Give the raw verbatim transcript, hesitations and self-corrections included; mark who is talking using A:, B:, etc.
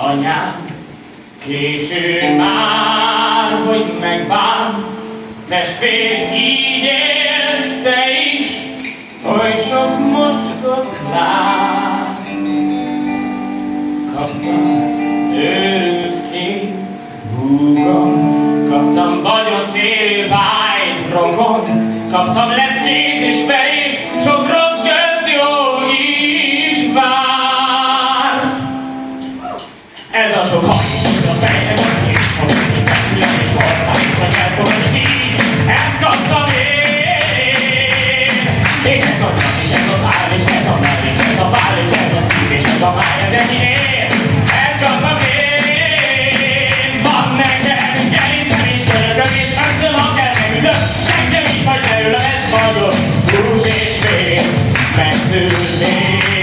A: anyám. Késő már, hogy megbánt, testvér, így élsz te is, oly sok mocskot látsz. Kaptam őrült kép, húgom, kaptam vagyont élő bájt, rokon, kaptam lecét és verést, sok rossz közjó is várt. Ez a sok hajt, a fejhez a kép, hogy hiszem szület és ország, hogy elfogad és így, ezt kaptam én. És ez a nap, és ez az áll, és ez a mell, és ez a váll, és ez a szív, és ez a máj, ez enyém. Ezt kaptam én. Van nekem gerincem és körököm, és öntől, ha kell megüdöm, senki így vagy belőlem, ez vagyok, hús és vér, megszülnék.